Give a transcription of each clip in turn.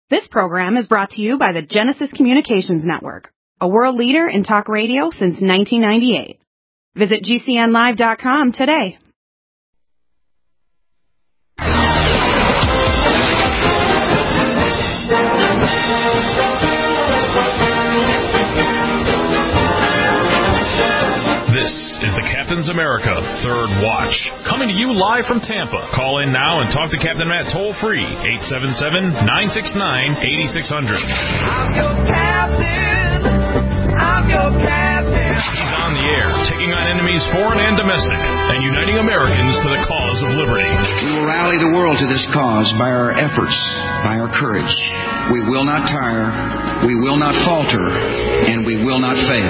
This program is brought to you by the Genesis Communications Network, a world leader in talk radio since 1998. Visit GCNlive.com today. This is the Captain's America Third Watch, coming to you live from Tampa. Call in now and talk to Captain Matt toll-free, 877-969-8600. I'm your captain. I'm your captain. He's on the air, taking on enemies foreign and domestic, and uniting Americans to the cause of liberty. We will rally the world to this cause by our efforts, by our courage. We will not tire, we will not falter, and we will not fail.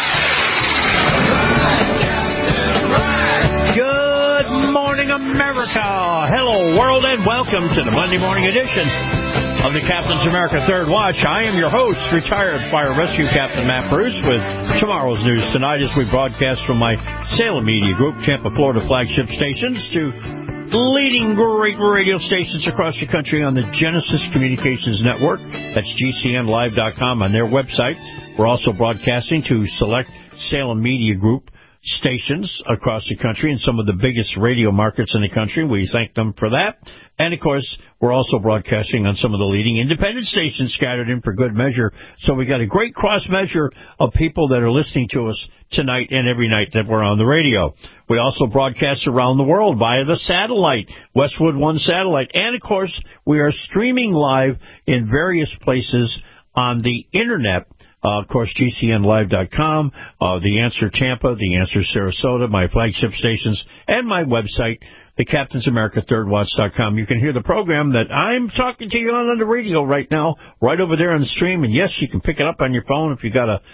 Good morning, America. Hello, world, and welcome to the Monday morning edition of the Captain's America Third Watch. I am your host, retired Fire Rescue Captain Matt Bruce, with tomorrow's news tonight as we broadcast from my Salem Media Group, Tampa, Florida flagship stations to leading great radio stations across the country on the Genesis Communications Network. That's GCNlive.com on their website. We're also broadcasting to select Salem Media Group stations across the country in some of the biggest radio markets in the country. We thank them for that. And, of course, we're also broadcasting on some of the leading independent stations scattered in for good measure. So we got a great cross-measure of people that are listening to us tonight and every night that we're on the radio. We also broadcast around the world via the satellite, Westwood One satellite. And, of course, we are streaming live in various places on the Internet. Of course, GCNlive.com, The Answer Tampa, The Answer Sarasota, my flagship stations, and my website, thecaptainsamericathirdwatch.com. You can hear the program that I'm talking to you on the radio right now, right over there on the stream. And yes, you can pick it up on your phone if you got a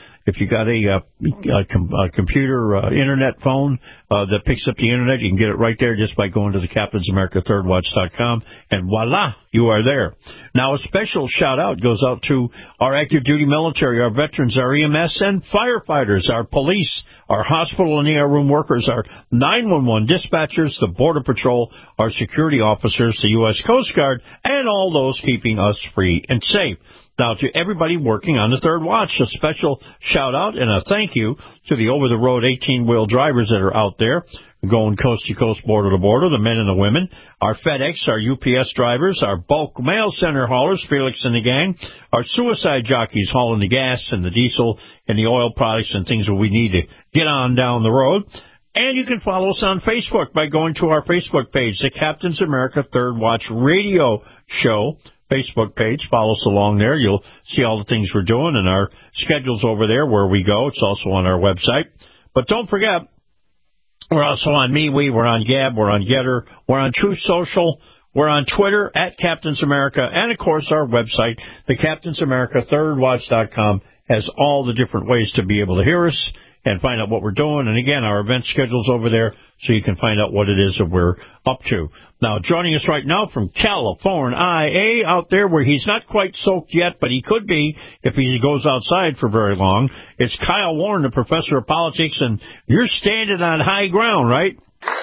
computer, internet phone that picks up the internet. You can get it right there just by going to thecaptainsamericathirdwatch.com, and voila, you are there. Now, a special shout-out goes out to our active duty military, our veterans, our EMS and firefighters, our police, our hospital and ER room workers, our 911 dispatchers, the Border Patrol, our security officers, the U.S. Coast Guard, and all those keeping us free and safe. Now, to everybody working on the Third Watch, a special shout-out and a thank you to the over-the-road 18-wheel drivers that are out there going coast to coast, border to border, the men and the women, our FedEx, our UPS drivers, our bulk mail center haulers, Felix and the gang, our suicide jockeys hauling the gas and the diesel and the oil products and things that we need to get on down the road. And you can follow us on Facebook by going to our Facebook page, the Captain's America Third Watch Radio Show Facebook page. Follow us along there. You'll see all the things we're doing and our schedules over there where we go. It's also on our website. But don't forget, we're also on MeWe, we're on Gab, we're on Getter, we're on Truth Social, we're on Twitter at Captain's America, and, of course, our website, the CaptainsAmericaThirdWatch.com, has all the different ways to be able to hear us and find out what we're doing. And, again, our event schedule's over there so you can find out what it is that we're up to. Now, joining us right now from California, out there where he's not quite soaked yet, but he could be if he goes outside for very long, it's Kyle Warren, the professor of politics, and you're standing on high ground, right?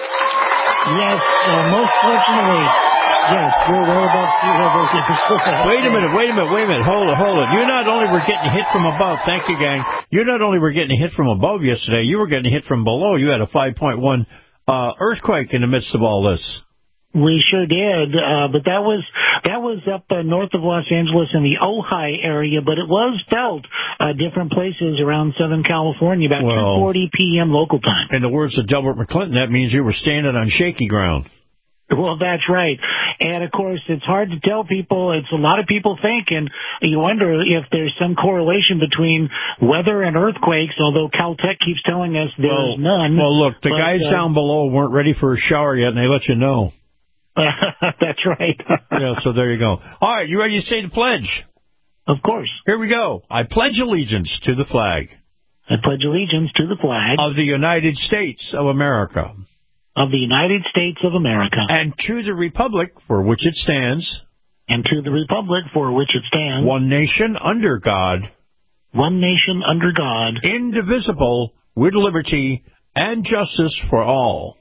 Yes, most fortunately. Yes, we're well above sea level. Wait a minute. Hold it. You not only were getting hit from above, thank you, gang. You not only were getting hit from above yesterday, you were getting hit from below. You had a 5.1 earthquake in the midst of all this. We sure did, but that was up north of Los Angeles in the Ojai area, but it was felt different places around Southern California about 2:40 p.m. local time. In the words of Delbert McClinton, that means you were standing on shaky ground. Well, that's right. And, of course, it's hard to tell people. It's a lot of people think, and you wonder if there's some correlation between weather and earthquakes, although Caltech keeps telling us there's none. Well, look, the guys down below weren't ready for a shower yet, and they let you know. That's right. Yeah, so there you go. All right, you ready to say the pledge? Of course. Here we go. I pledge allegiance to the flag. I pledge allegiance to the flag. Of the United States of America. Of the United States of America. And to the republic for which it stands. And to the republic for which it stands. One nation under God. One nation under God. Indivisible, with liberty and justice for all.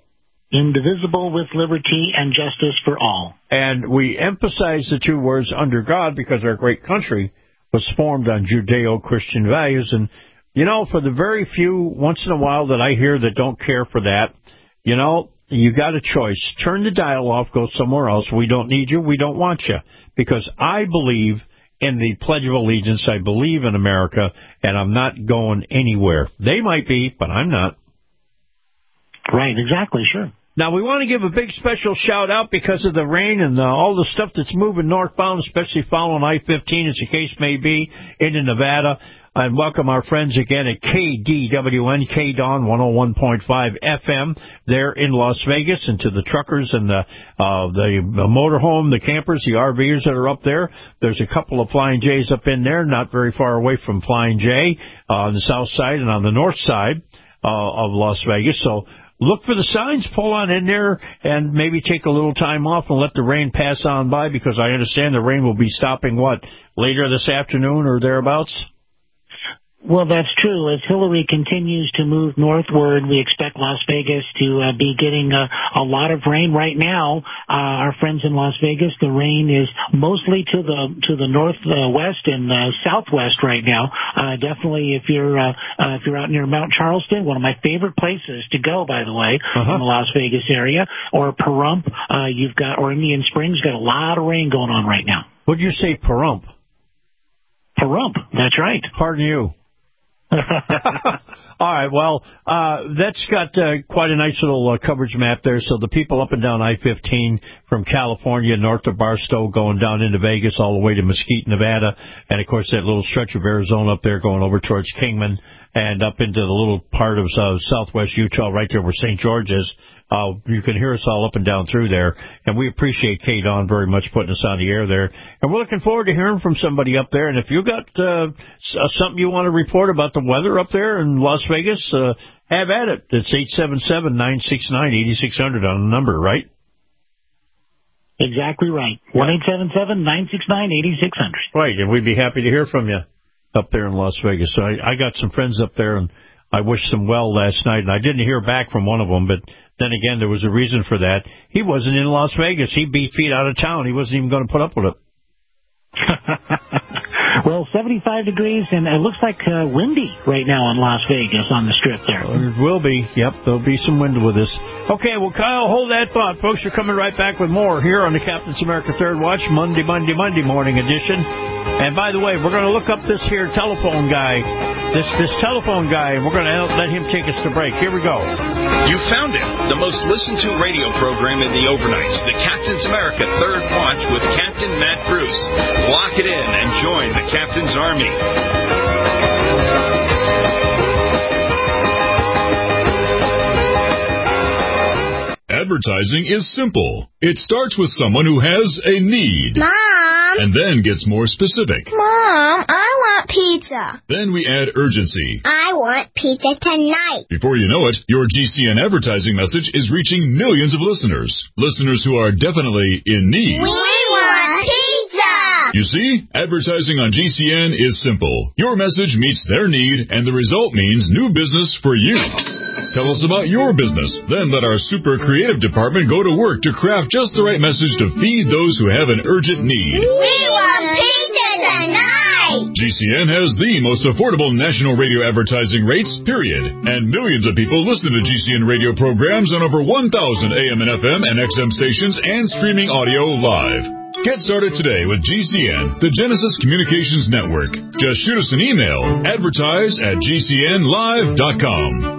indivisible, with liberty and justice for all. And we emphasize the two words under God because our great country was formed on Judeo-Christian values. And, you know, for the very few once in a while that I hear that don't care for that, you know, you got a choice. Turn the dial off, go somewhere else. We don't need you. We don't want you. Because I believe in the Pledge of Allegiance. I believe in America, and I'm not going anywhere. They might be, but I'm not. Right, exactly, sure. Now, we want to give a big special shout-out because of the rain and all the stuff that's moving northbound, especially following I-15, as the case may be, into Nevada. And welcome our friends again at KDWN, KDAWN 101.5 FM there in Las Vegas, and to the truckers and the motorhome, the campers, the RVers that are up there. There's a couple of Flying J's up in there, not very far away from Flying J on the south side and on the north side of Las Vegas. So look for the signs, pull on in there, and maybe take a little time off and let the rain pass on by, because I understand the rain will be stopping, later this afternoon or thereabouts? Well, that's true. As Hillary continues to move northward, we expect Las Vegas to be getting a lot of rain right now. Our friends in Las Vegas, the rain is mostly to the northwest and southwest right now. Definitely, if you're out near Mount Charleston, one of my favorite places to go, by the way, in the Las Vegas area, or Pahrump, or Indian Springs, got a lot of rain going on right now. What did you say, Pahrump? Pahrump, that's right. Pardon you. All right, well, that's got quite a nice little coverage map there. So the people up and down I-15 from California north of Barstow going down into Vegas all the way to Mesquite, Nevada, and, of course, that little stretch of Arizona up there going over towards Kingman and up into the little part of southwest Utah right there where St. George is. You can hear us all up and down through there, and we appreciate KDAWN very much putting us on the air there. And we're looking forward to hearing from somebody up there. And if you got something you want to report about the weather up there in Las Vegas, have at it. It's 877-969-8600 on the number, right? Exactly right. 1-877-969-8600. Right, and we'd be happy to hear from you up there in Las Vegas. So I got some friends up there, and I wished them well last night, and I didn't hear back from one of them, but then again, there was a reason for that. He wasn't in Las Vegas. He beat feet out of town. He wasn't even going to put up with it. Well, 75 degrees, and it looks like windy right now in Las Vegas on the Strip there. It will be. Yep, there'll be some wind with this. Okay, well, Kyle, hold that thought. Folks, you're coming right back with more here on the Captain's America Third Watch, Monday morning edition. And by the way, we're going to look up this here telephone guy, this telephone guy, and we're going to let him take us to break. Here we go. You found it, the most listened to radio program in the overnights, the Captain's America Third Watch with Captain Matt Bruce. Lock it in and join the Captain's Army. Advertising is simple. It starts with someone who has a need. Mom! And then gets more specific. Mom, I want pizza. Then we add urgency. I want pizza tonight. Before you know it, your GCN advertising message is reaching millions of listeners. Listeners who are definitely in need. We want pizza! You see, advertising on GCN is simple. Your message meets their need, and the result means new business for you. Tell us about your business. Then let our super creative department go to work to craft just the right message to feed those who have an urgent need. We want pizza tonight! GCN has the most affordable national radio advertising rates, period. And millions of people listen to GCN radio programs on over 1,000 AM and FM and XM stations and streaming audio live. Get started today with GCN, the Genesis Communications Network. Just shoot us an email, advertise@gcnlive.com.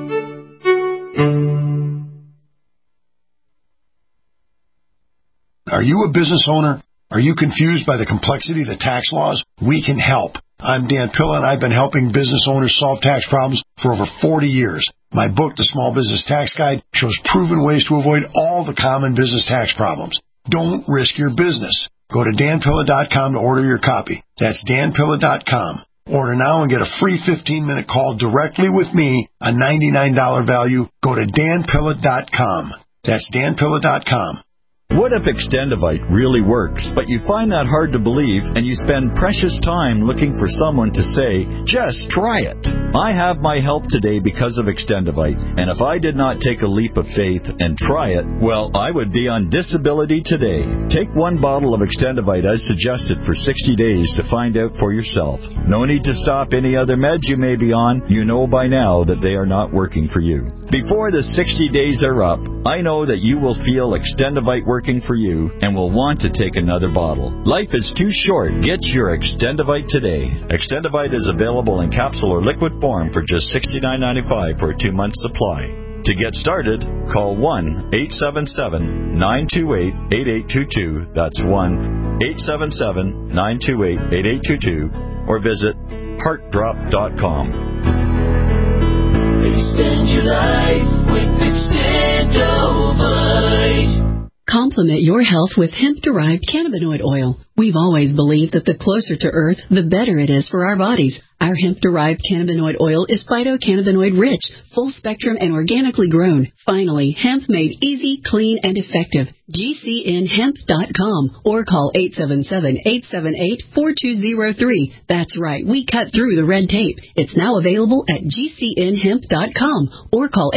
Are you a business owner? Are you confused by the complexity of the tax laws? We can help. I'm Dan Pilla, and I've been helping business owners solve tax problems for over 40 years. My book, The Small Business Tax Guide, shows proven ways to avoid all the common business tax problems. Don't risk your business. Go to danpilla.com to order your copy. That's danpilla.com. Order now and get a free 15-minute call directly with me, a $99 value. Go to danpilla.com. That's danpilla.com. What if Extendivite really works, but you find that hard to believe and you spend precious time looking for someone to say, just try it? I have my help today because of Extendivite, and if I did not take a leap of faith and try it, well, I would be on disability today. Take one bottle of Extendivite as suggested for 60 days to find out for yourself. No need to stop any other meds you may be on. You know by now that they are not working for you. Before the 60 days are up, I know that you will feel Extendivite working for you and will want to take another bottle. Life is too short. Get your Extendivite today. Extendivite is available in capsule or liquid form for just $69.95 for a 2-month supply. To get started, call 1-877-928-8822. That's 1-877-928-8822. Or visit heartdrop.com. Extend your life with Extendovite. Complement your health with hemp-derived cannabinoid oil. We've always believed that the closer to Earth, the better it is for our bodies. Our hemp-derived cannabinoid oil is phytocannabinoid-rich, full-spectrum, and organically grown. Finally, hemp made easy, clean, and effective. GCNhemp.com or call 877-878-4203. That's right, we cut through the red tape. It's now available at GCNhemp.com or call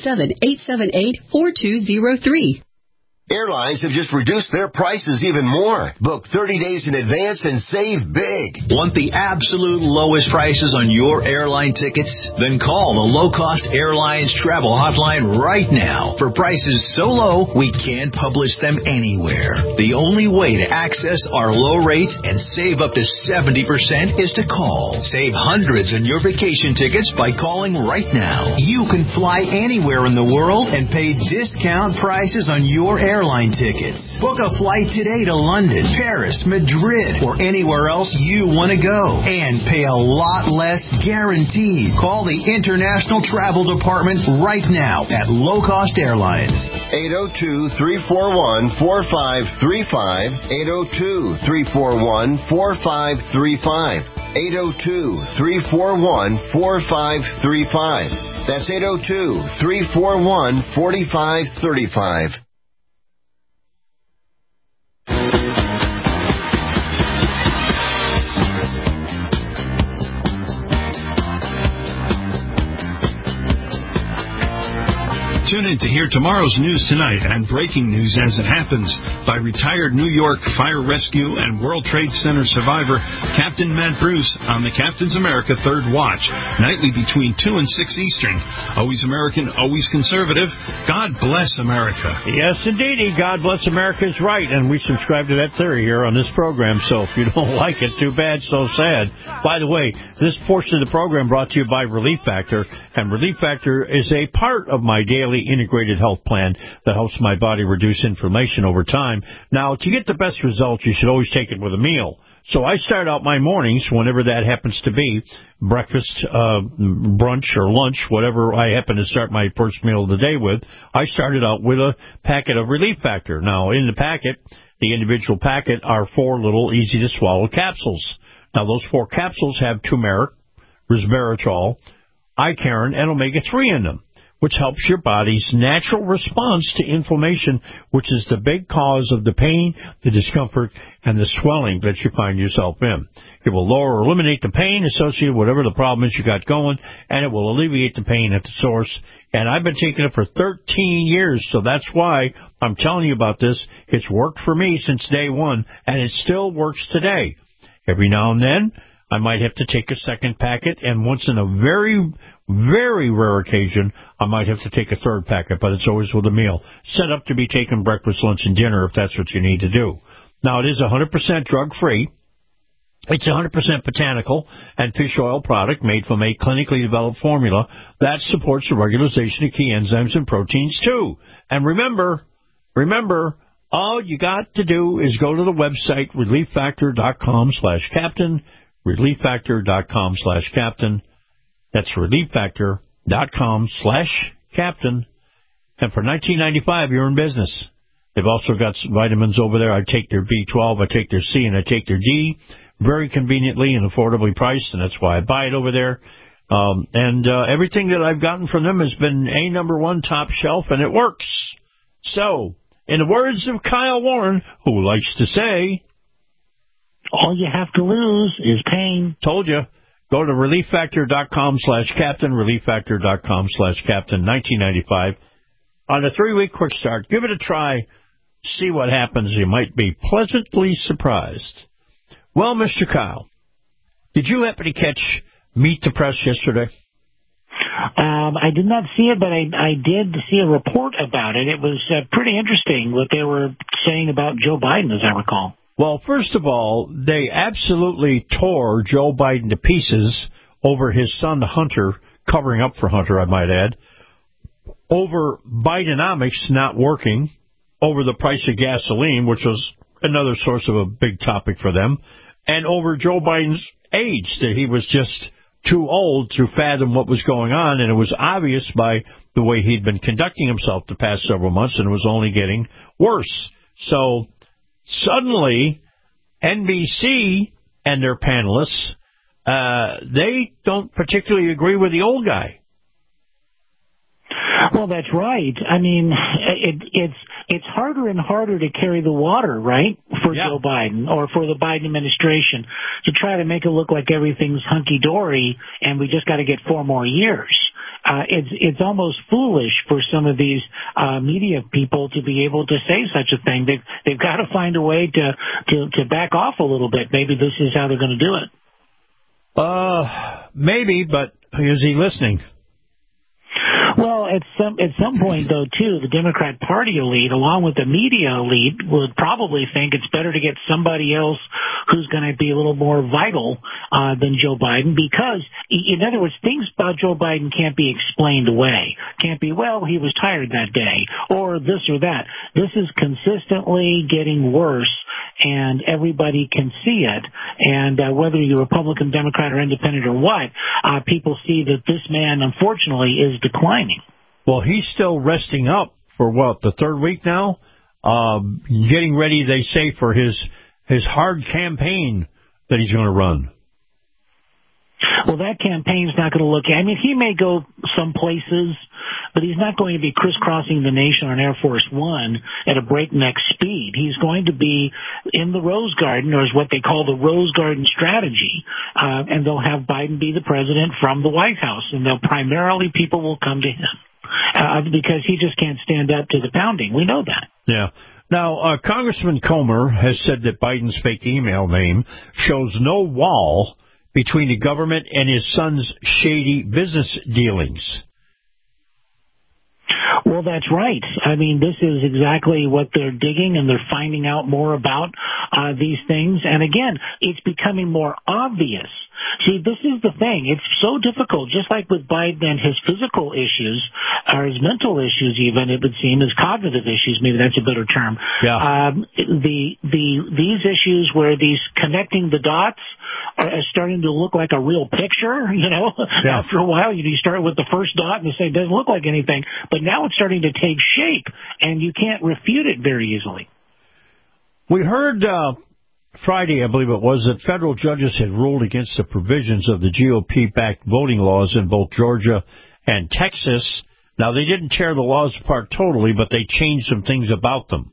877-878-4203. Airlines have just reduced their prices even more. Book 30 days in advance and save big. Want the absolute lowest prices on your airline tickets? Then call the Low Cost Airlines Travel Hotline right now. For prices so low, we can't publish them anywhere. The only way to access our low rates and save up to 70% is to call. Save hundreds on your vacation tickets by calling right now. You can fly anywhere in the world and pay discount prices on your airline tickets. Book a flight today to London, Paris, Madrid, or anywhere else you want to go. And pay a lot less guaranteed. Call the International Travel Department right now at Low Cost Airlines. 802-341-4535. 802-341-4535. 802-341-4535. That's 802-341-4535. Tune in to hear tomorrow's news tonight and breaking news as it happens by retired New York Fire Rescue and World Trade Center survivor Captain Matt Bruce on the Captain's America Third Watch, nightly between 2 and 6 Eastern. Always American, always conservative. God bless America. Yes, indeedy. God bless America is right, and we subscribe to that theory here on this program, so if you don't like it, too bad, so sad. By the way, this portion of the program brought to you by Relief Factor, and Relief Factor is a part of my daily integrated health plan that helps my body reduce inflammation over time. Now, to get the best results, you should always take it with a meal. So I start out my mornings, whenever that happens to be, breakfast, brunch, or lunch, whatever I happen to start my first meal of the day with, I started out with a packet of Relief Factor. Now, in the packet, the individual packet are 4 little easy-to-swallow capsules. Now, those 4 capsules have turmeric, resveratrol, Icarin, and omega-3 in them, which helps your body's natural response to inflammation, which is the big cause of the pain, the discomfort, and the swelling that you find yourself in. It will lower or eliminate the pain associated with whatever the problem is you got going, and it will alleviate the pain at the source. And I've been taking it for 13 years, so that's why I'm telling you about this. It's worked for me since day one, and it still works today. Every now and then, I might have to take a second packet, and once in a very, very rare occasion, I might have to take a third packet, but it's always with a meal. Set up to be taken breakfast, lunch, and dinner if that's what you need to do. Now, it is 100% drug-free. It's 100% botanical and fish oil product made from a clinically developed formula that supports the regularization of key enzymes and proteins, too. And remember, all you got to do is go to the website, relieffactor.com/captain, relieffactor.com/captain. That's relieffactor.com/captain. And for $19.95, you're in business. They've also got some vitamins over there. I take their B12, I take their C, and I take their D. Very conveniently and affordably priced, and that's why I buy it over there. Everything that I've gotten from them has been A #1 top shelf, and it works. So, In the words of Kyle Warren, who likes to say, all you have to lose is pain. Told you. Go to relieffactor.com/captain, relieffactor.com/captain, 1995. On a 3-week quick start, give it a try. See what happens. You might be pleasantly surprised. Well, Mr. Kyle, did you happen to catch Meet the Press yesterday? I did not see it, but I did see a report about it. It was pretty interesting what they were saying about Joe Biden, as I recall. Well, first of all, they absolutely tore Joe Biden to pieces over his son Hunter, covering up for Hunter, I might add, over Bidenomics not working, over the price of gasoline, which was another source of a big topic for them, and over Joe Biden's age, that he was just too old to fathom what was going on, and it was obvious by the way he'd been conducting himself the past several months, and it was only getting worse. So suddenly, NBC and their panelists, they don't particularly agree with the old guy. Well, that's right. I mean, it's harder and harder to carry the water, right, for Joe Biden or for the Biden administration to try to make it look like everything's hunky-dory and we just got to get 4 more years. It's almost foolish for some of these media people to be able to say such a thing. They've got to find a way to back off a little bit. Maybe this is how they're going to do it. Maybe, but is he listening? Well, at some point, though, too, the Democrat Party elite, along with the media elite, would probably think it's better to get somebody else who's going to be a little more vital than Joe Biden, because, in other words, things about Joe Biden can't be explained away. Can't be, well, he was tired that day, or this or that. This is consistently getting worse, and everybody can see it. And whether you're Republican, Democrat, or Independent or what, people see that this man, unfortunately, is declining. Well, he's still resting up for, what, the 3rd week now? Getting ready, they say, for his hard campaign that he's going to run. Well, that campaign's not going to look... I mean, he may go some places, but he's not going to be crisscrossing the nation on Air Force One at a breakneck speed. He's going to be in the Rose Garden, or is what they call the Rose Garden strategy, and they'll have Biden be the president from the White House, and primarily people will come to him. Because he just can't stand up to the pounding. We know that. Yeah. Now, Congressman Comer has said that Biden's fake email name shows no wall between the government and his son's shady business dealings. Well, that's right. I mean, this is exactly what they're digging, and they're finding out more about these things. And again, it's becoming more obvious. See, this is the thing. It's so difficult, just like with Biden and his physical issues, or his mental issues even, it would seem, his cognitive issues, maybe that's a better term. Yeah. These issues where these connecting the dots are starting to look like a real picture, you know. Yeah. After a while, you start with the first dot and you say it doesn't look like anything, but now it's starting to take shape, and you can't refute it very easily. We heard Friday, I believe it was, that federal judges had ruled against the provisions of the GOP-backed voting laws in both Georgia and Texas. Now, they didn't tear the laws apart totally, but they changed some things about them.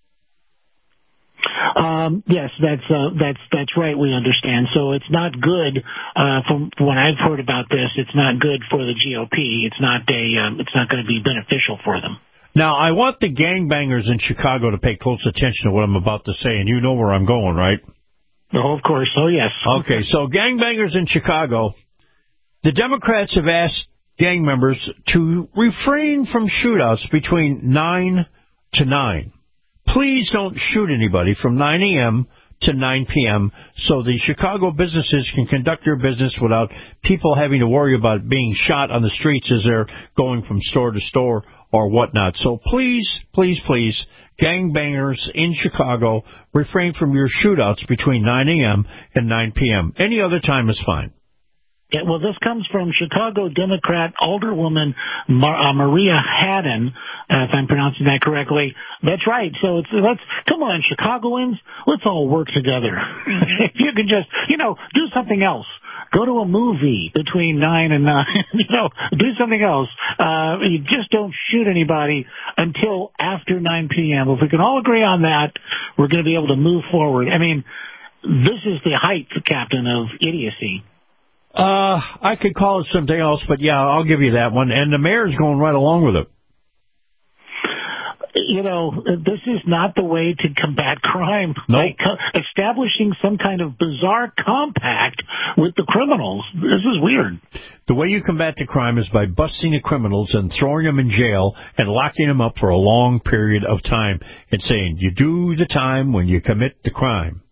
Yes, that's right. We understand. So it's not good. From what I've heard about this, it's not good for the GOP. It's not going to be beneficial for them. Now, I want the gangbangers in Chicago to pay close attention to what I'm about to say, and you know where I'm going, right? Oh, of course. Oh, yes. Okay, so gangbangers in Chicago, the Democrats have asked gang members to refrain from shootouts between 9 to 9. Please don't shoot anybody from 9 a.m. to 9 p.m. so the Chicago businesses can conduct their business without people having to worry about being shot on the streets as they're going from store to store or whatnot. So please, please, please, gangbangers in Chicago, refrain from your shootouts between 9 a.m. and 9 p.m. Any other time is fine. Yeah, well, this comes from Chicago Democrat Alderwoman Maria Haddon, if I'm pronouncing that correctly. That's right. So come on, Chicagoans, let's all work together. If you can just, do something else. go to a movie between 9 and 9. Do something else. You just don't shoot anybody until after 9 p.m. If we can all agree on that, we're going to be able to move forward. I mean, this is the height, Captain, of idiocy. I could call it something else, but yeah, I'll give you that one. And the mayor's going right along with it. This is not the way to combat crime. Nope. Like establishing some kind of bizarre compact with the criminals. This is weird. The way you combat the crime is by busting the criminals and throwing them in jail and locking them up for a long period of time and saying, you do the time when you commit the crime.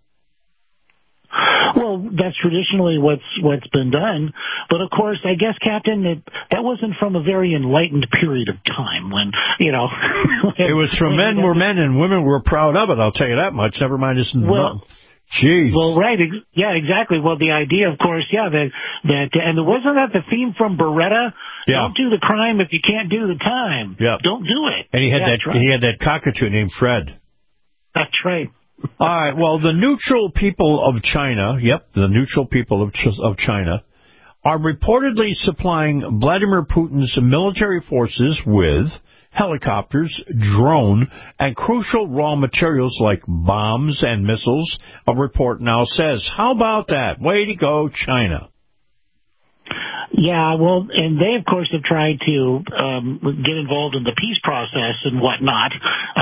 Well, that's traditionally what's been done, but of course, I guess, Captain, that wasn't from a very enlightened period of time when it was from men were men and women were proud of it. I'll tell you that much. Never mind this. Jeez. Well, right, yeah, exactly. Well, the idea, of course, yeah, that and wasn't that the theme from Beretta? Yeah. Don't do the crime if you can't do the time. Yeah. Don't do it. And he had that cockatoo named Fred. That's right. All right, well, the neutral people of China, the neutral people of China, are reportedly supplying Vladimir Putin's military forces with helicopters, drone, and crucial raw materials like bombs and missiles, a report now says. How about that? Way to go, China. Yeah, well, and they, of course, have tried to get involved in the peace process and whatnot,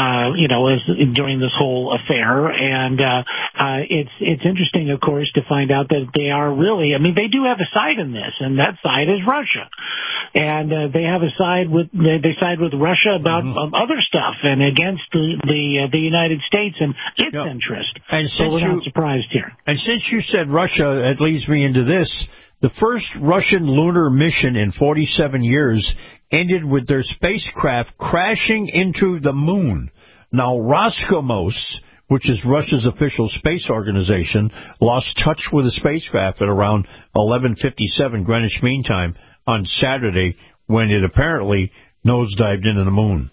during this whole affair. And it's interesting, of course, to find out that they are really, they do have a side in this, and that side is Russia. And they have a side they side with Russia about other stuff and against the United States and its interest. And so we're not surprised here. And since you said Russia, it leads me into this. The first Russian lunar mission in 47 years ended with their spacecraft crashing into the moon. Now, Roscosmos, which is Russia's official space organization, lost touch with the spacecraft at around 11:57 Greenwich Mean Time on Saturday when it apparently nosedived into the moon.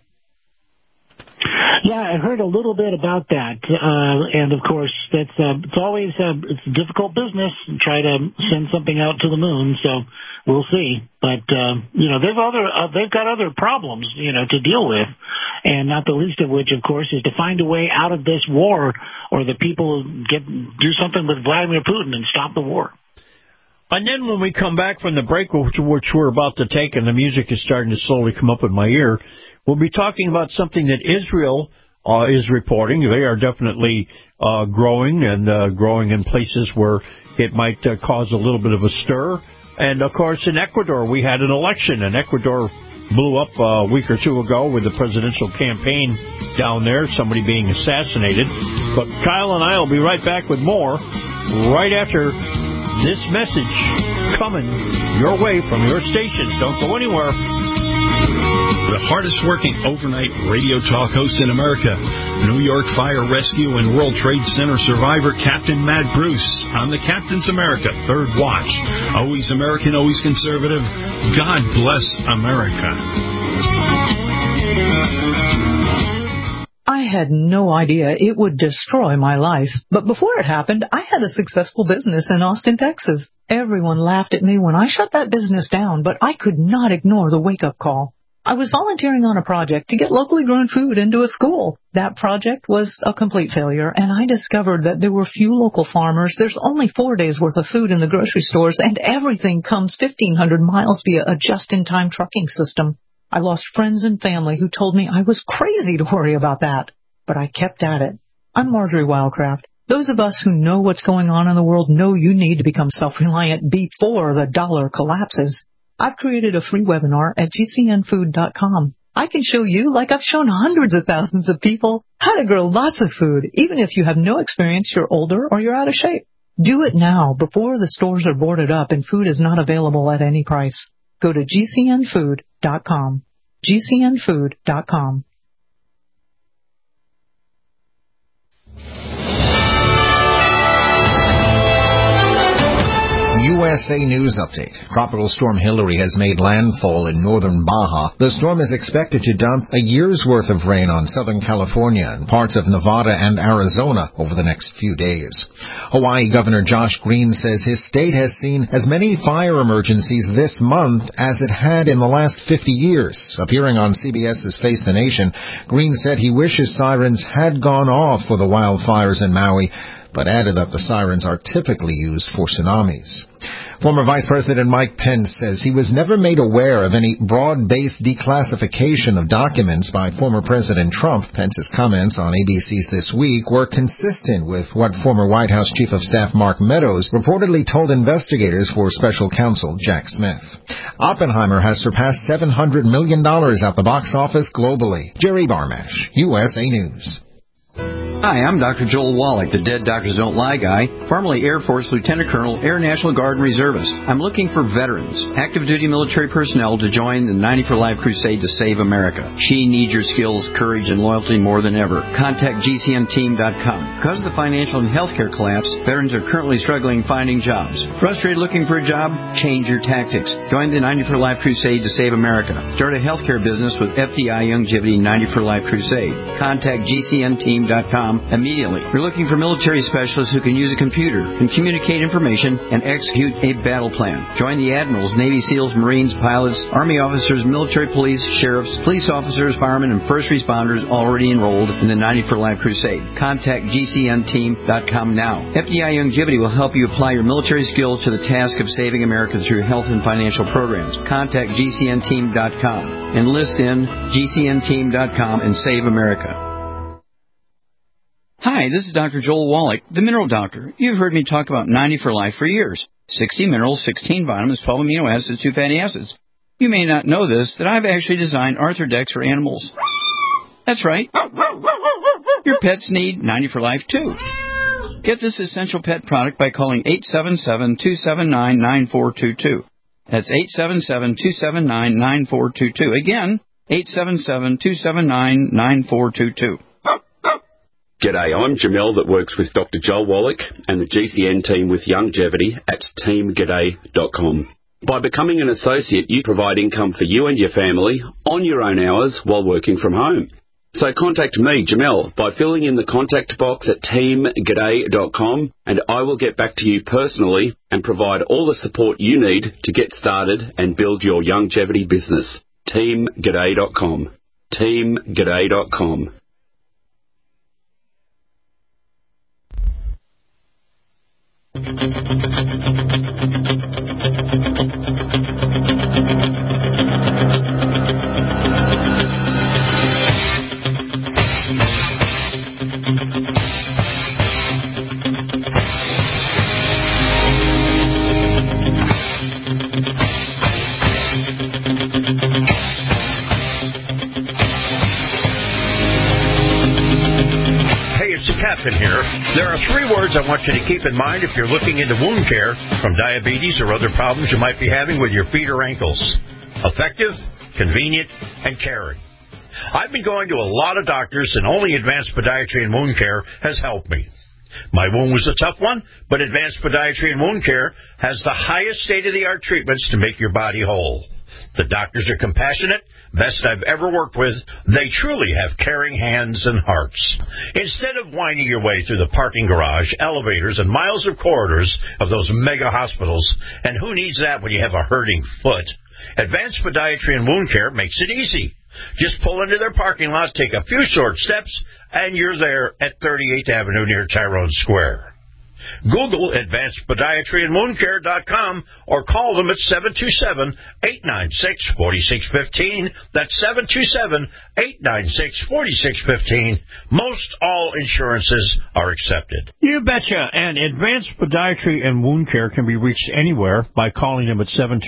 Yeah, I heard a little bit about that, and of course, it's always it's a difficult business to try to send something out to the moon. So we'll see. But they've got other problems to deal with, and not the least of which, of course, is to find a way out of this war, or the people do something with Vladimir Putin and stop the war. And then when we come back from the break, which we're about to take, and the music is starting to slowly come up in my ear, we'll be talking about something that Israel is reporting. They are definitely growing and growing in places where it might cause a little bit of a stir. And, of course, in Ecuador, we had an election, and Ecuador blew up a week or two ago with the presidential campaign down there, somebody being assassinated. But Kyle and I will be right back with more right after this message coming your way from your stations. Don't go anywhere. The hardest working overnight radio talk host in America, New York Fire Rescue and World Trade Center survivor Captain Matt Bruce on the Captain's America Third Watch. Always American, always conservative. God bless America. I had no idea it would destroy my life. But before it happened, I had a successful business in Austin, Texas. Everyone laughed at me when I shut that business down, but I could not ignore the wake-up call. I was volunteering on a project to get locally grown food into a school. That project was a complete failure, and I discovered that there were few local farmers. There's only 4 days' worth of food in the grocery stores, and everything comes 1,500 miles via a just-in-time trucking system. I lost friends and family who told me I was crazy to worry about that. But I kept at it. I'm Marjorie Wildcraft. Those of us who know what's going on in the world know you need to become self-reliant before the dollar collapses. I've created a free webinar at GCNfood.com. I can show you, like I've shown hundreds of thousands of people, how to grow lots of food, even if you have no experience, you're older, or you're out of shape. Do it now, before the stores are boarded up and food is not available at any price. Go to GCNfood.com. GCNfood.com. U.S. USA News Update. Tropical Storm Hillary has made landfall in northern Baja. The storm is expected to dump a year's worth of rain on Southern California and parts of Nevada and Arizona over the next few days. Hawaii Governor Josh Green says his state has seen as many fire emergencies this month as it had in the last 50 years. Appearing on CBS's Face the Nation, Green said he wishes sirens had gone off for the wildfires in Maui, but added that the sirens are typically used for tsunamis. Former Vice President Mike Pence says he was never made aware of any broad-based declassification of documents by former President Trump. Pence's comments on ABC's This Week were consistent with what former White House Chief of Staff Mark Meadows reportedly told investigators for Special Counsel Jack Smith. Oppenheimer has surpassed $700 million at the box office globally. Jerry Barmash, USA News. Hi, I'm Dr. Joel Wallach, the Dead Doctors Don't Lie guy, formerly Air Force Lieutenant Colonel, Air National Guard Reservist. I'm looking for veterans, active duty military personnel to join the 90 for Life crusade to save America. She needs your skills, courage, and loyalty more than ever. Contact GCNteam.com. Because of the financial and healthcare collapse, veterans are currently struggling finding jobs. Frustrated looking for a job? Change your tactics. Join the 90 for Life crusade to save America. Start a healthcare business with FDI Youngevity 90 for Life crusade. Contact GCNteam.com immediately. We're looking for military specialists who can use a computer, can communicate information, and execute a battle plan. Join the admirals, Navy SEALs, Marines, pilots, Army officers, military police, sheriffs, police officers, firemen, and first responders already enrolled in the 90 for Life crusade. Contact GCNteam.com now. FDI Youngevity will help you apply your military skills to the task of saving America through health and financial programs. Contact GCNteam.com. Enlist in GCNteam.com and save America. Hi, this is Dr. Joel Wallach, the Mineral Doctor. You've heard me talk about 90 for Life for years. 60 minerals, 16 vitamins, 12 amino acids, 2 fatty acids. You may not know this, that I've actually designed Arthrodex for animals. That's right. Your pets need 90 for Life, too. Get this essential pet product by calling 877-279-9422. That's 877-279-9422. Again, 877-279-9422. G'day, I'm Jamel that works with Dr. Joel Wallach and the GCN team with Youngevity at teamg'day.com. By becoming an associate, you provide income for you and your family on your own hours while working from home. So contact me, Jamel, by filling in the contact box at teamg'day.com, and I will get back to you personally and provide all the support you need to get started and build your Youngevity business. teamg'day.com. teamg'day.com. Captain here. There are 3 words I want you to keep in mind if you're looking into wound care from diabetes or other problems you might be having with your feet or ankles. Effective, convenient, and caring. I've been going to a lot of doctors, and only Advanced Podiatry and Wound Care has helped me. My wound was a tough one, but Advanced Podiatry and Wound Care has the highest state-of-the-art treatments to make your body whole. The doctors are compassionate, best I've ever worked with. They truly have caring hands and hearts. Instead of winding your way through the parking garage, elevators, and miles of corridors of those mega hospitals, and who needs that when you have a hurting foot, Advanced Podiatry and Wound Care makes it easy. Just pull into their parking lot, take a few short steps, and you're there at 38th Avenue near Tyrone Square. Google Advanced Podiatry and WoundCare.com or call them at 727-896-4615. That's 727-896-4615. Most all insurances are accepted. You betcha. And Advanced Podiatry and Wound Care can be reached anywhere by calling them at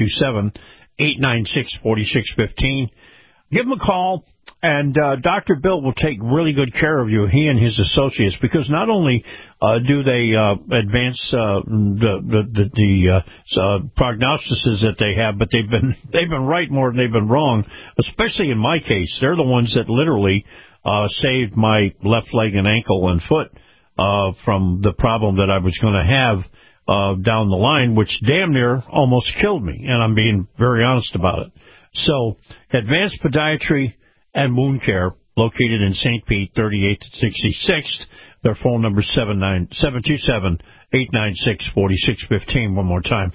727-896-4615. Give them a call, and Dr. Bill will take really good care of you, he and his associates, because not only do they advance the prognoses that they have, but they've been right more than they've been wrong, especially in my case. They're the ones that literally saved my left leg and ankle and foot from the problem that I was going to have down the line, which damn near almost killed me, and I'm being very honest about it. So, Advanced Podiatry and Wound Care, located in St. Pete, 38th and 66th. Their phone number is 727-896-4615. One more time,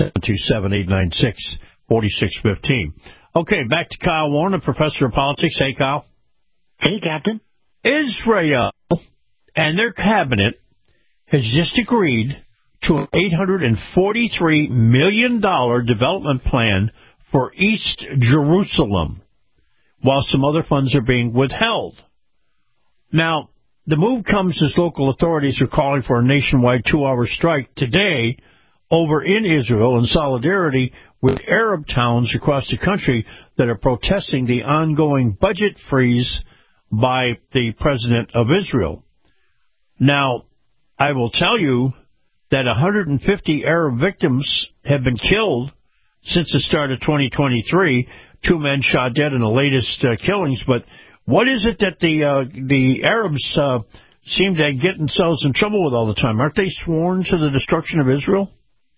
727-896-4615. Okay, back to Kyle Warner, Professor of Politics. Hey, Kyle. Hey, Captain. Israel and their cabinet has just agreed to an $843 million development plan for East Jerusalem, while some other funds are being withheld. Now, the move comes as local authorities are calling for a nationwide 2-hour strike today over in Israel in solidarity with Arab towns across the country that are protesting the ongoing budget freeze by the president of Israel. Now, I will tell you that 150 Arab victims have been killed since the start of 2023. 2 men shot dead in the latest killings. But what is it that the Arabs seem to get themselves in trouble with all the time? Aren't they sworn to the destruction of Israel?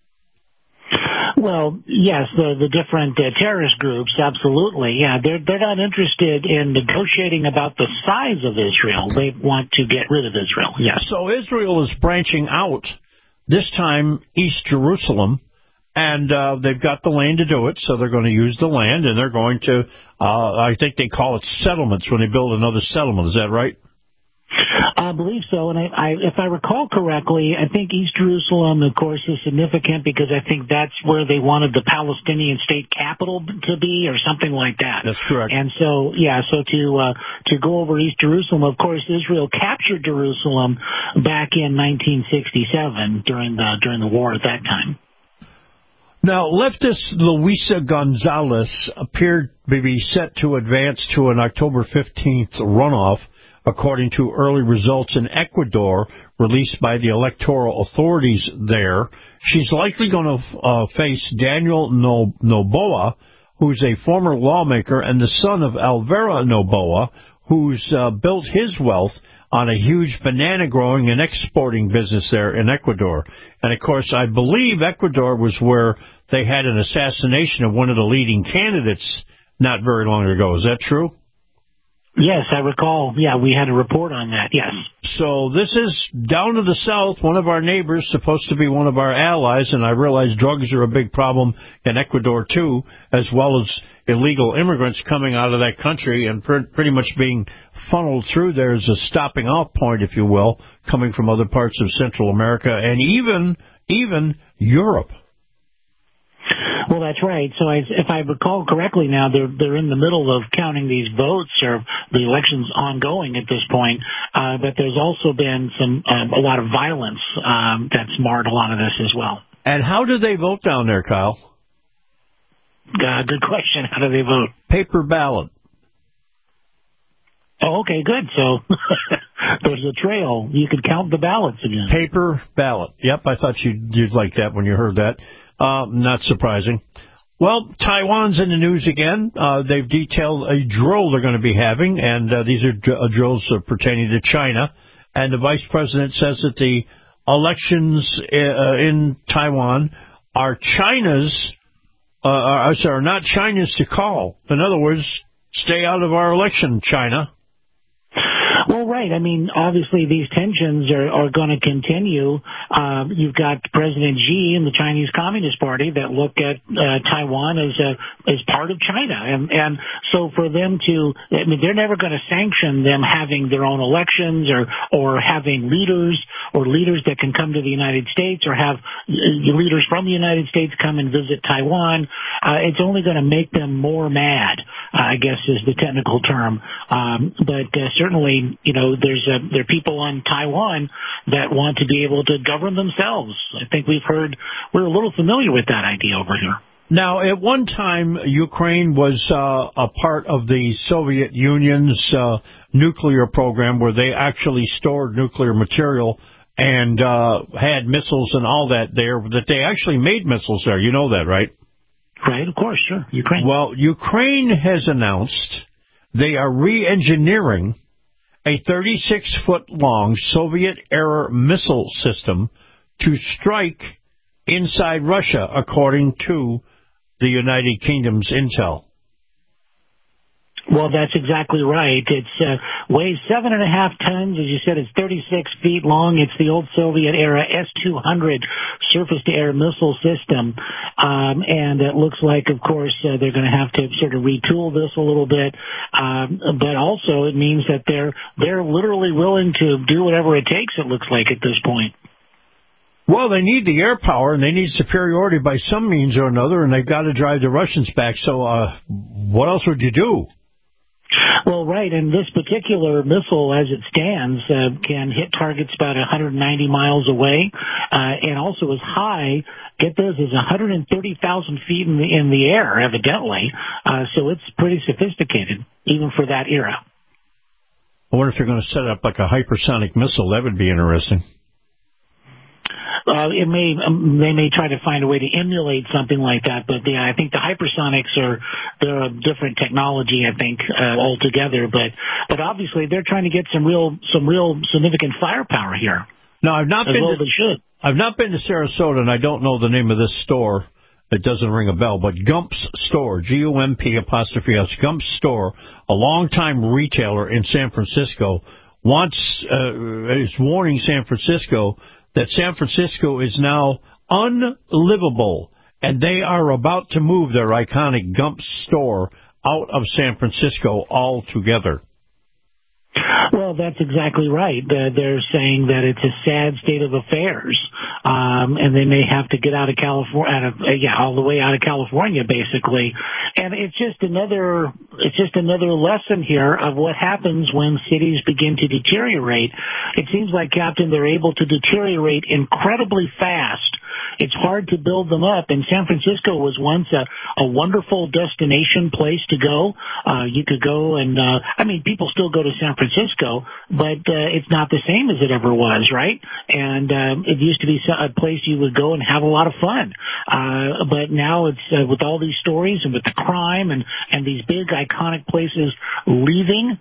Well, yes, the different terrorist groups, absolutely. Yeah, they're not interested in negotiating about the size of Israel. They want to get rid of Israel, yes. So Israel is branching out, this time East Jerusalem, and they've got the land to do it, so they're going to use the land, and they're going to, I think they call it settlements when they build another settlement. Is that right? I believe so, and if I recall correctly, I think East Jerusalem, of course, is significant because I think that's where they wanted the Palestinian state capital to be, or something like that. That's correct. And so, yeah, so to go over East Jerusalem, of course, Israel captured Jerusalem back in 1967 during the war at that time. Now, leftist Luisa Gonzalez appeared to be set to advance to an October 15th runoff, according to early results in Ecuador released by the electoral authorities there. She's likely going to face Daniel Noboa, who's a former lawmaker and the son of Alvaro Noboa, who's built his wealth on a huge banana growing and exporting business there in Ecuador. And, of course, I believe Ecuador was where they had an assassination of one of the leading candidates not very long ago. Is that true? Yes, I recall. Yeah, we had a report on that, yes. So this is down to the south, one of our neighbors, supposed to be one of our allies, and I realize drugs are a big problem in Ecuador, too, as well as illegal immigrants coming out of that country and pretty much being funneled through there as a stopping off point, if you will, coming from other parts of Central America and even Europe. Well, that's right. So if I recall correctly now, they're in the middle of counting these votes, or the election's ongoing at this point. But there's also been a lot of violence that's marred a lot of this as well. And how do they vote down there, Kyle? Good question. How do they vote? Paper ballot. Oh, okay, good. So there's a trail. You could count the ballots again. Paper ballot. Yep, I thought you'd like that when you heard that. Not surprising. Well, Taiwan's in the news again. They've detailed a drill they're going to be having, and these are drills pertaining to China. And the vice president says that the elections in Taiwan are not China's to call. In other words, stay out of our election, China. Well, right. I mean, obviously these tensions are going to continue. You've got President Xi and the Chinese Communist Party that look at Taiwan as part of China, and so for them they're never going to sanction them having their own elections or having leaders that can come to the United States, or have leaders from the United States come and visit Taiwan. It's only going to make them more mad, I guess is the technical term. But certainly, there are people on Taiwan that want to be able to govern themselves. I think we're a little familiar with that idea over here. Now, at one time, Ukraine was a part of the Soviet Union's nuclear program, where they actually stored nuclear material and had missiles and all that there, that they actually made missiles there. You know that, right? Right, of course, sure. Ukraine. Well, Ukraine has announced they are re-engineering a 36-foot-long Soviet-era missile system to strike inside Russia, according to the United Kingdom's intel. Well, that's exactly right. It weighs 7.5 tons. As you said, it's 36 feet long. It's the old Soviet-era S-200 surface-to-air missile system. And it looks like, of course, they're going to have to sort of retool this a little bit. But also it means that they're literally willing to do whatever it takes, it looks like, at this point. Well, they need the air power, and they need superiority by some means or another, and they've got to drive the Russians back. So what else would you do? Well, right, and this particular missile, as it stands, can hit targets about 190 miles away, and also is high, get this, is 130,000 feet in the air, evidently. So it's pretty sophisticated, even for that era. I wonder if they're going to set up like a hypersonic missile. That would be interesting. They may try to find a way to emulate something like that, but yeah, I think the hypersonics they're a different technology, I think, altogether. But obviously they're trying to get some real significant firepower here. No, I've not been to Sarasota, and I don't know the name of this store. It doesn't ring a bell, but Gump's Store, G-U-M-P'-S, Gump's Store, a longtime retailer in San Francisco, is warning San Francisco that San Francisco is now unlivable, and they are about to move their iconic Gump's Store out of San Francisco altogether. Well, that's exactly right. They're saying that it's a sad state of affairs, and they may have to get out of California, all the way out of California, basically. And it's just another lesson here of what happens when cities begin to deteriorate. It seems like, Captain, they're able to deteriorate incredibly fast. It's hard to build them up. And San Francisco was once a wonderful destination place to go. You could go and, people still go to San Francisco, but it's not the same as it ever was, right? And it used to be a place you would go and have a lot of fun. But now it's with all these stories and with the crime and these big iconic places leaving,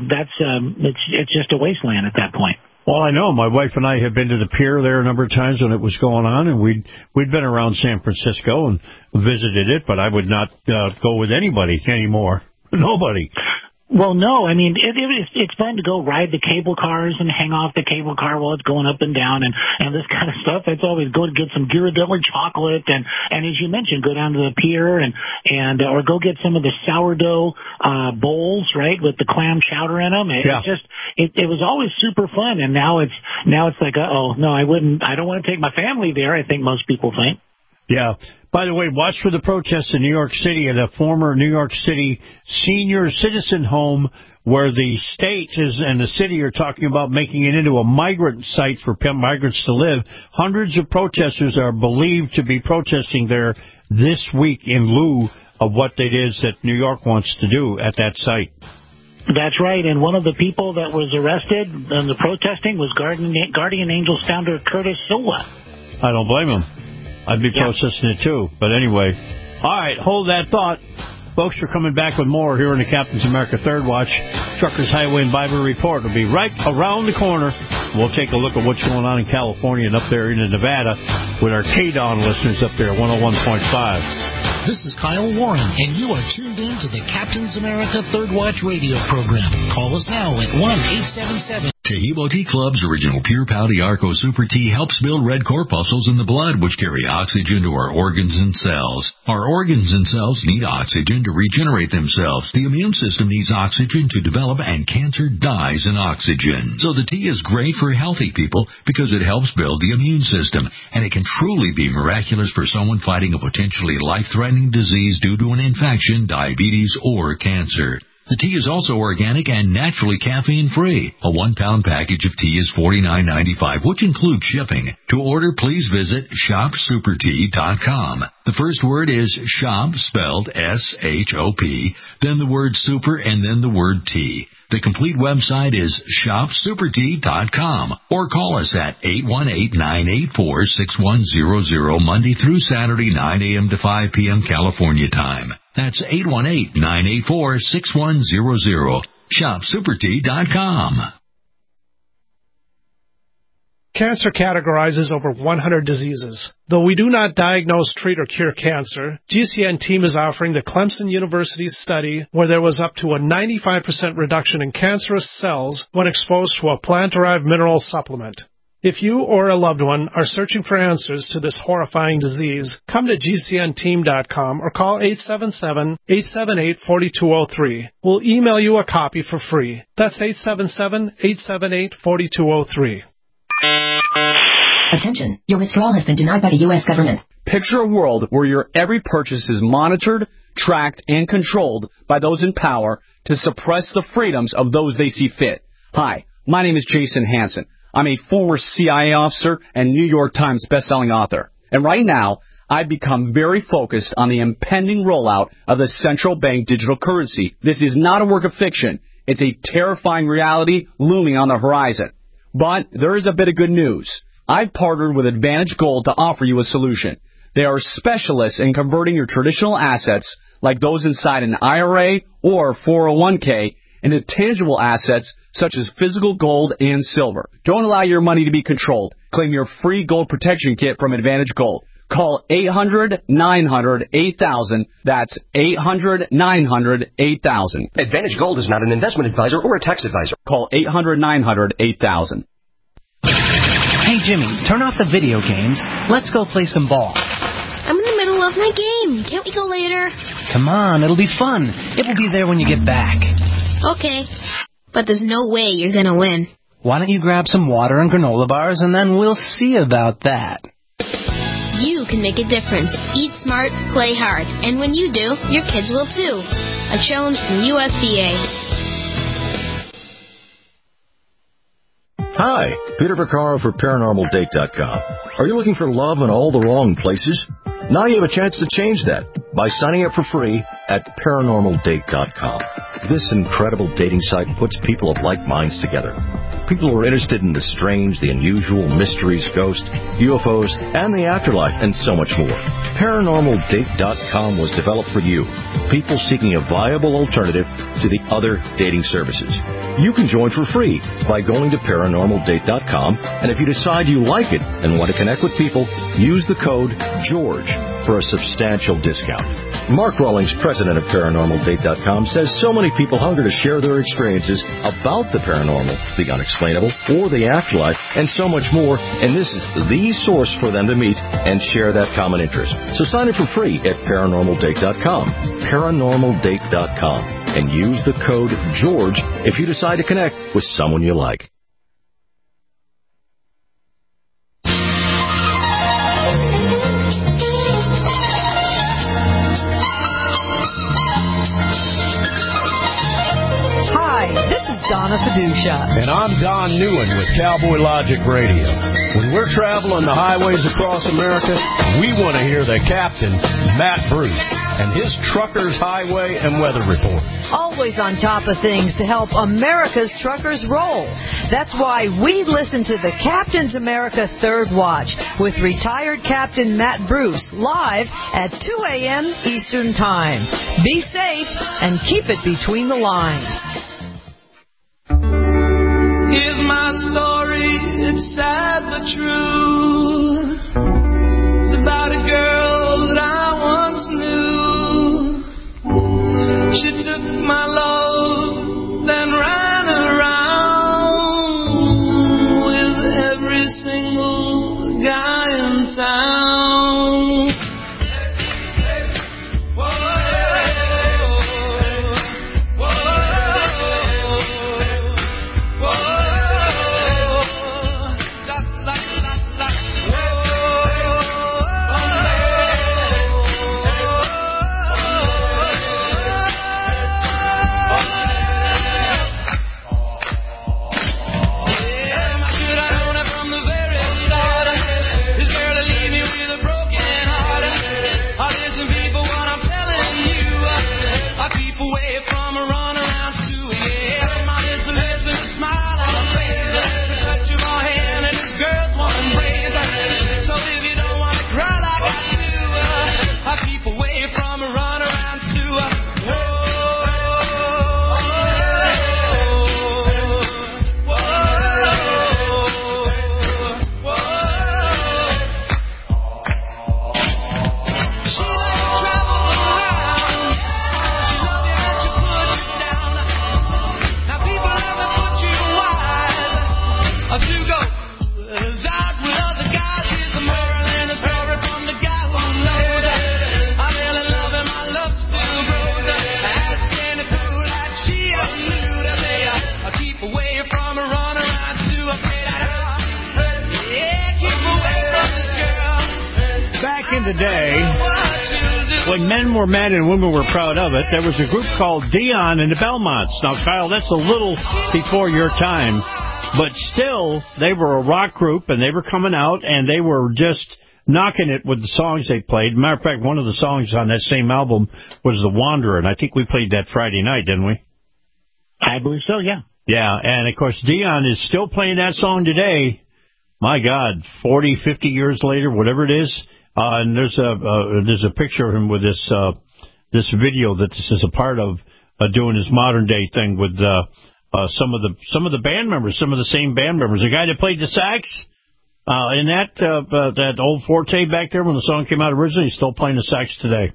it's just a wasteland at that point. Well, I know. My wife and I have been to the pier there a number of times when it was going on, and we'd been around San Francisco and visited it, but I would not go with anybody anymore. Nobody. Well, no, I mean, it's fun to go ride the cable cars and hang off the cable car while it's going up and down and this kind of stuff. It's always go to get some Ghirardelli chocolate and as you mentioned, go down to the pier and or go get some of the sourdough bowls, right, with the clam chowder in them. It was always super fun, and now it's like, no, I don't want to take my family there, I think most people think. Yeah. By the way, watch for the protests in New York City at a former New York City senior citizen home where the state and the city are talking about making it into a migrant site for migrants to live. Hundreds of protesters are believed to be protesting there this week in lieu of what it is that New York wants to do at that site. That's right, and one of the people that was arrested in the protesting was Guardian Angels founder Curtis Silva. I don't blame him. I'd be protesting it, too. But anyway, all right, hold that thought. Folks, we're coming back with more here in the Captain's America Third Watch. Truckers Highway and Bible Report will be right around the corner. We'll take a look at what's going on in California and up there in Nevada with our KDON listeners up there at 101.5. This is Kyle Warren, and you are tuned in to the Captain's America Third Watch radio program. Call us now at 1-877- Taheebo Tea Club's original Pure Pouty Arco Super Tea helps build red corpuscles in the blood, which carry oxygen to our organs and cells. Our organs and cells need oxygen to regenerate themselves. The immune system needs oxygen to develop, and cancer dies in oxygen. So the tea is great for healthy people because it helps build the immune system, and it can truly be miraculous for someone fighting a potentially life-threatening disease due to an infection, diabetes, or cancer. The tea is also organic and naturally caffeine-free. A 1-pound package of tea is $49.95, which includes shipping. To order, please visit shopsupertea.com. The first word is shop, spelled S-H-O-P, then the word super, and then the word tea. The complete website is shopsupertea.com, or call us at 818-984-6100 Monday through Saturday, 9 a.m. to 5 p.m. California time. That's 818-984-6100. Shopsupertea.com. Cancer categorizes over 100 diseases. Though we do not diagnose, treat, or cure cancer, GCN team is offering the Clemson University study where there was up to a 95% reduction in cancerous cells when exposed to a plant-derived mineral supplement. If you or a loved one are searching for answers to this horrifying disease, come to GCNteam.com or call 877-878-4203. We'll email you a copy for free. That's 877-878-4203. Attention, your withdrawal has been denied by the U.S. government. Picture a world where your every purchase is monitored, tracked, and controlled by those in power to suppress the freedoms of those they see fit. Hi, my name is Jason Hansen. I'm a former CIA officer and New York Times bestselling author. And right now, I've become very focused on the impending rollout of the central bank digital currency. This is not a work of fiction. It's a terrifying reality looming on the horizon. But there is a bit of good news. I've partnered with Advantage Gold to offer you a solution. They are specialists in converting your traditional assets, like those inside an IRA or 401k, into tangible assets such as physical gold and silver. Don't allow your money to be controlled. Claim your free gold protection kit from Advantage Gold. Call 800-900-8000. That's 800-900-8000. Advantage Gold is not an investment advisor or a tax advisor. Call 800-900-8000. Hey, Jimmy, turn off the video games. Let's go play some ball. I'm in the middle of my game. Can't we go later? Come on, it'll be fun. It will be there when you get back. Okay, but there's no way you're going to win. Why don't you grab some water and granola bars, and then we'll see about that. You can make a difference. Eat smart, play hard. And when you do, your kids will too. A challenge from USDA. Hi, Peter Vaccaro for ParanormalDate.com. Are you looking for love in all the wrong places? Now you have a chance to change that by signing up for free at ParanormalDate.com. This incredible dating site puts people of like minds together. People who are interested in the strange, the unusual, mysteries, ghosts, UFOs, and the afterlife, and so much more. ParanormalDate.com was developed for you, people seeking a viable alternative to the other dating services. You can join for free by going to ParanormalDate.com, and if you decide you like it and want to connect with people, use the code GEORGE for a substantial discount. Mark Rawlings, president of ParanormalDate.com, says so many people hunger to share their experiences about the paranormal, the unexplainable, or the afterlife, and so much more, and this is the source for them to meet and share that common interest. So sign up for free at ParanormalDate.com, ParanormalDate.com, and use the code GEORGE if you decide to connect with someone you like. Donna Fiducia. And I'm Don Newen with Cowboy Logic Radio. When we're traveling the highways across America, we want to hear the captain, Matt Bruce, and his Truckers Highway and Weather Report. Always on top of things to help America's truckers roll. That's why we listen to the Captain's America Third Watch with retired Captain Matt Bruce live at 2 a.m. Eastern Time. Be safe and keep it between the lines. Here's my story, it's sad but true. It's about a girl that I once knew. She took my love, then ran around with every single guy in town. day, when men were men and women were proud of it, there was a group called Dion and the Belmonts. Now, Kyle, that's a little before your time, but still, they were a rock group, and they were coming out, and they were just knocking it with the songs they played. Matter of fact, one of the songs on that same album was The Wanderer, and I think we played that Friday night, didn't we? I believe so, yeah. Yeah, and, of course, Dion is still playing that song today. My God, 40, 50 years later, whatever it is. And there's a picture of him with this video that this is a part of doing his modern-day thing with some of the band members, some of the same band members. The guy that played the sax in that old Forte back there when the song came out originally, he's still playing the sax today.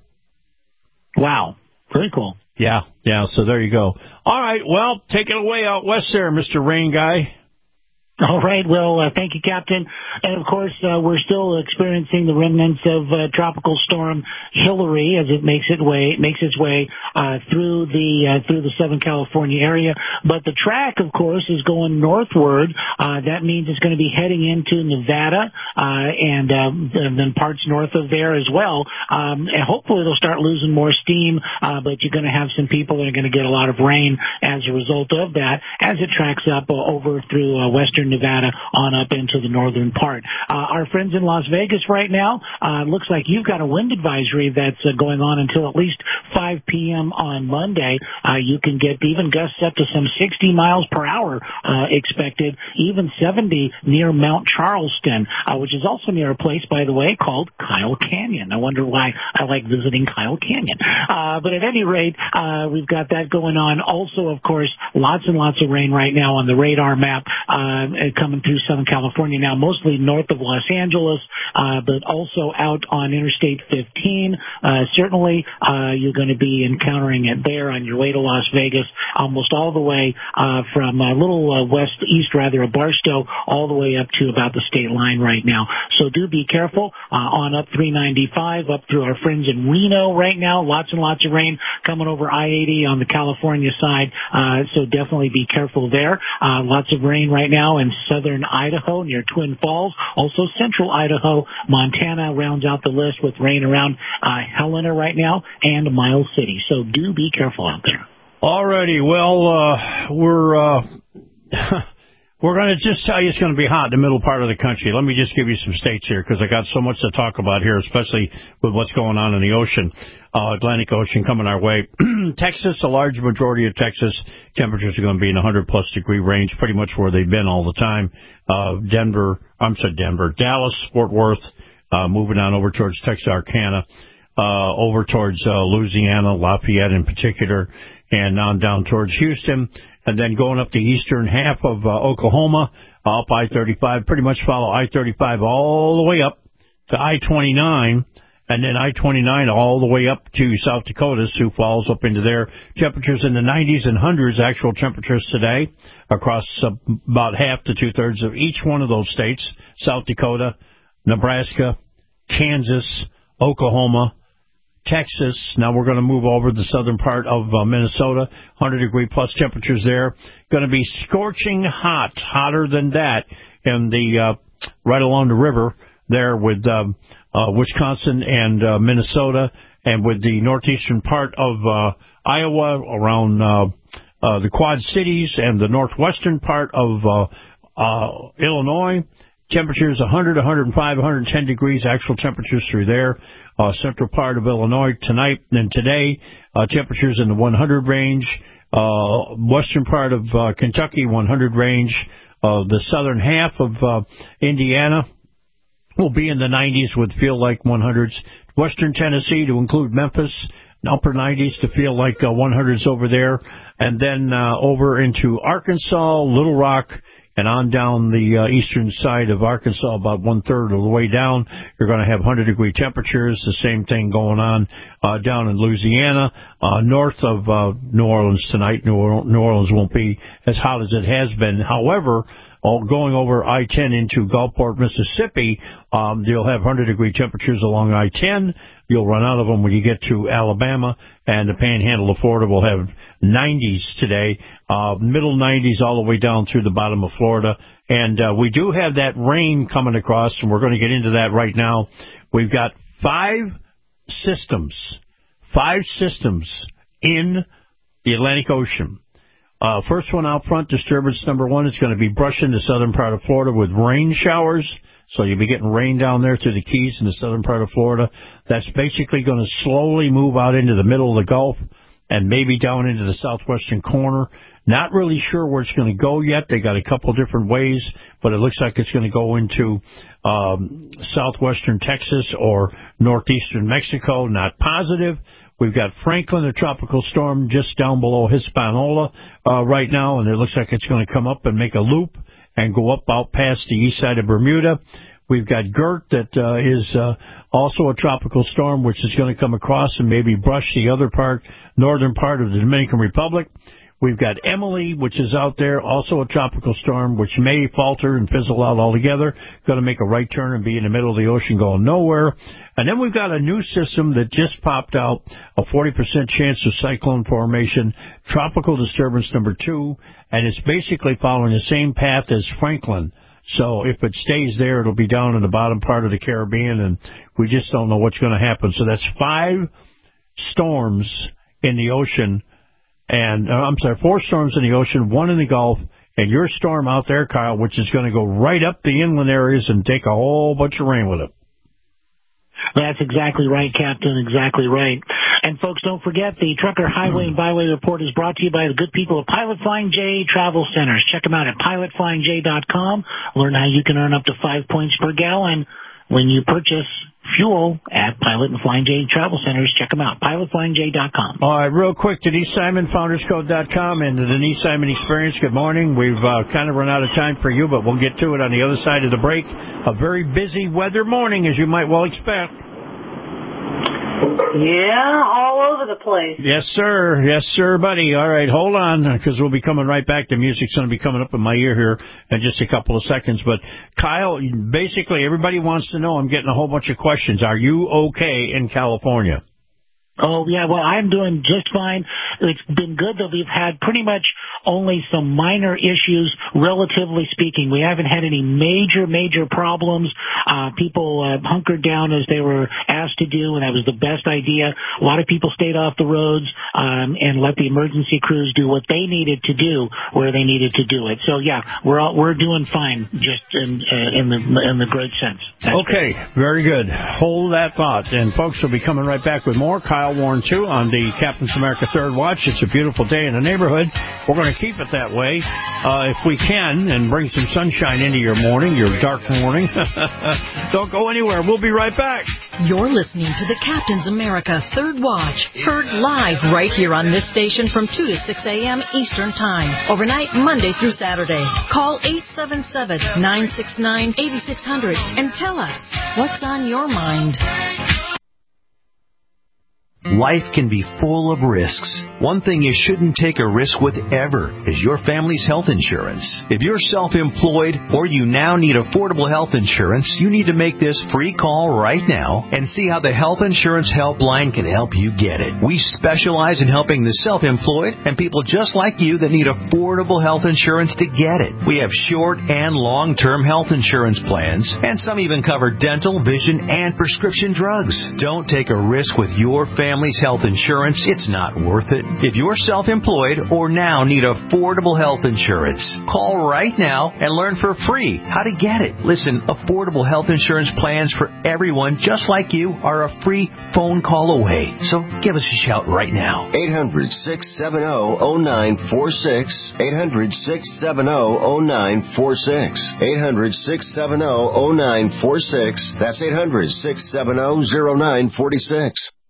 Wow. Very cool. Yeah, so there you go. All right, well, take it away out west there, Mr. Rain Guy. All right. Well, thank you, Captain. And, of course, we're still experiencing the remnants of Tropical Storm Hillary as it makes its way through the Southern California area. But the track, of course, is going northward. That means it's going to be heading into Nevada and then parts north of there as well. And hopefully they'll start losing more steam, but you're going to have some people that are going to get a lot of rain as a result of that as it tracks up over through western Nevada on up into the northern part. Our friends in Las Vegas right now, looks like you've got a wind advisory that's going on until at least 5 p.m. on Monday. You can get even gusts up to some 60 miles per hour expected, even 70 near Mount Charleston, which is also near a place, by the way, called Kyle Canyon. I wonder why I like visiting Kyle Canyon. But at any rate, we've got that going on. Also, of course, lots and lots of rain right now on the radar map coming through Southern California now, mostly north of Los Angeles, but also out on Interstate 15. Certainly, you're going to be encountering it there on your way to Las Vegas, almost all the way from a little east of Barstow, all the way up to about the state line right now. So do be careful on up 395, up through our friends in Reno right now. Lots and lots of rain coming over I-80 on the California side, so definitely be careful there. Lots of rain right now in southern Idaho near Twin Falls, also central Idaho. Montana rounds out the list with rain around Helena right now and Miles City. So do be careful out there. All righty. Well, we're going to just tell you it's going to be hot in the middle part of the country. Let me just give you some states here because I got so much to talk about here, especially with what's going on in the ocean, Atlantic Ocean coming our way. Texas, a large majority of Texas, temperatures are going to be in the 100-plus degree range, pretty much where they've been all the time. Dallas, Fort Worth, moving on over towards Texarkana, over towards Louisiana, Lafayette in particular, and on down towards Houston, and then going up the eastern half of Oklahoma, up I-35, pretty much follow I-35 all the way up to I-29, and then I-29 all the way up to South Dakota, Sioux Falls, up into there. Temperatures in the 90s and 100s, actual temperatures today, across about half to two-thirds of each one of those states, South Dakota, Nebraska, Kansas, Oklahoma, Texas. Now we're going to move over the southern part of Minnesota, 100-degree-plus temperatures there. Going to be scorching hot, hotter than that, in the right along the river there with Wisconsin and Minnesota, and with the northeastern part of Iowa around the Quad Cities and the northwestern part of Illinois. Temperatures 100, 105, 110 degrees, actual temperatures through there. Central part of Illinois tonight and today, temperatures in the 100 range. Western part of Kentucky, 100 range. The southern half of Indiana will be in the 90s with feel like 100s. Western Tennessee, to include Memphis, upper 90s to feel like 100s over there. And then over into Arkansas, Little Rock, and on down the eastern side of Arkansas, about one-third of the way down, you're going to have 100-degree temperatures. The same thing going on down in Louisiana. North of New Orleans tonight, New Orleans won't be as hot as it has been. However, going over I-10 into Gulfport, Mississippi, you'll have 100-degree temperatures along I-10. You'll run out of them when you get to Alabama, and the Panhandle of Florida will have 90s today, middle 90s all the way down through the bottom of Florida. And we do have that rain coming across, and we're going to get into that right now. We've got 5 systems in the Atlantic Ocean. First one out front, disturbance number 1, is going to be brushing the southern part of Florida with rain showers. So you'll be getting rain down there through the Keys in the southern part of Florida. That's basically going to slowly move out into the middle of the Gulf and maybe down into the southwestern corner. Not really sure where it's going to go yet. They got a couple different ways, but it looks like it's going to go into southwestern Texas or northeastern Mexico. Not positive. We've got Franklin, a tropical storm, just down below Hispaniola right now, and it looks like it's going to come up and make a loop and go up out past the east side of Bermuda. We've got Gert that is also a tropical storm, which is going to come across and maybe brush the other northern part of the Dominican Republic. We've got Emily, which is out there, also a tropical storm, which may falter and fizzle out altogether. Going to make a right turn and be in the middle of the ocean going nowhere. And then we've got a new system that just popped out, a 40% chance of cyclone formation, tropical disturbance number 2, and it's basically following the same path as Franklin. So if it stays there, it'll be down in the bottom part of the Caribbean, and we just don't know what's going to happen. So that's 5 storms in the ocean. And 4 storms in the ocean, 1 in the Gulf, and your storm out there, Kyle, which is going to go right up the inland areas and take a whole bunch of rain with it. That's exactly right, Captain, exactly right. And folks, don't forget, the Trucker Highway and Byway Report is brought to you by the good people of Pilot Flying J Travel Centers. Check them out at pilotflyingj.com. Learn how you can earn up to 5 points per gallon when you purchase fuel at Pilot and Flying J Travel Centers. Check them out, pilotflyingj.com. All right, real quick, Denise Simon, founderscode.com, and the Denise Simon Experience. Good morning. We've kind of run out of time for you, but we'll get to it on the other side of the break. A very busy weather morning, as you might well expect. Yeah, all over the place. Yes, sir. Yes, sir, buddy. All right, hold on, because we'll be coming right back. The music's going to be coming up in my ear here in just a couple of seconds. But, Kyle, basically everybody wants to know, I'm getting a whole bunch of questions. Are you okay in California? Oh, yeah, well, I'm doing just fine. It's been good that we've had pretty much only some minor issues, relatively speaking. We haven't had any major problems. People hunkered down as they were asked to do, and that was the best idea. A lot of people stayed off the roads and let the emergency crews do what they needed to do where they needed to do it. So, yeah, we're doing fine, just in the great sense. That's okay, great. Very good. Hold that thought. And, folks, we'll be coming right back with more. Kyle Warren, too, on the Captain's America Third Watch. It's a beautiful day in the neighborhood. We're going to keep it that way if we can, and bring some sunshine into your morning, your dark morning. Don't go anywhere. We'll be right back. You're listening to the Captain's America Third Watch, heard live right here on this station from 2 to 6 a.m. Eastern Time, overnight Monday through Saturday. Call 877-969-8600 and tell us what's on your mind. Life can be full of risks. One thing you shouldn't take a risk with ever is your family's health insurance. If you're self-employed or you now need affordable health insurance, you need to make this free call right now and see how the Health Insurance Helpline can help you get it. We specialize in helping the self-employed and people just like you that need affordable health insurance to get it. We have short and long-term health insurance plans, and some even cover dental, vision, and prescription drugs. Don't take a risk with your family's health insurance. It's not worth it. If you're self-employed or now need affordable health insurance, call right now and learn for free how to get it. Listen, affordable health insurance plans for everyone just like you are a free phone call away. So give us a shout right now. 800-670-0946. 800-670-0946. 800-670-0946. That's 800-670-0946.